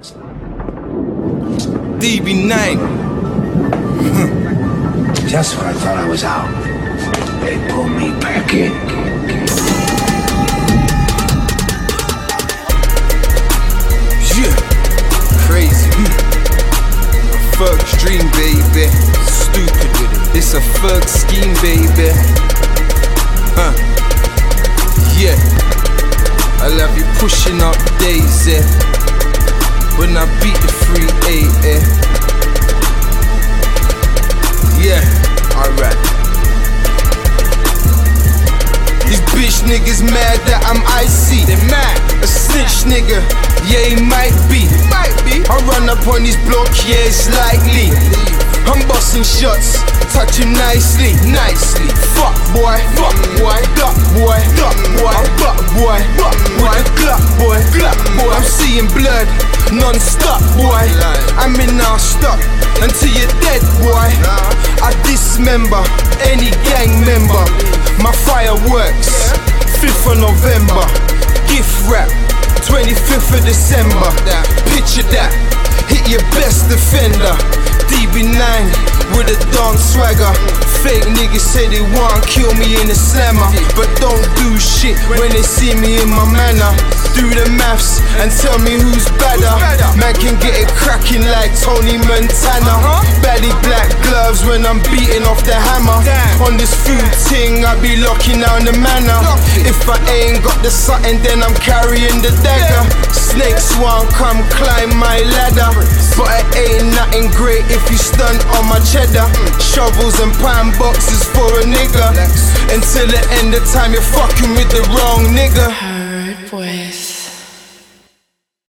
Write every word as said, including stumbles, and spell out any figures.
D B nine. Just when I thought I was out, they pulled me back in. Yeah, crazy. A Ferg's dream, baby. Stupid with it. It's a Ferg scheme, baby. Huh. Yeah. I'll have you pushing up daisy when I beat the three eighty. Yeah, alright. These bitch niggas mad that I'm icy. They mad. A snitch nigga, yeah he might be. Might be. I run up on these block, yeah it's likely. I'm busting shots, touch him nicely, nicely. Fuck boy, fuck boy, duck boy, duck boy, buck boy, buck boy, gluck boy, gluck boy. I'm seeing blood, non-stop boy. I'm in now stuck until you're dead boy. I dismember any gang member. My fireworks, fifth of November. Gift wrap, twenty-fifth of December. Picture that, hit your best defender. D B nine with a dance swagger. Fake niggas say they want kill me in the slammer, but don't do shit when they see me in my manner. Do the maths and tell me who's better. Man can get it cracking like Tony Montana. Belly black gloves when I'm beating off the hammer. On this food ting I be locking down the manor. If I ain't got the something then I'm carrying the dagger. Snakes won't come climb my ladder, but it ain't nothing great if you stunt on my cheddar. Shovels and pine boxes for a nigga. Until the end of time you're fucking with the wrong nigga. Hard boy.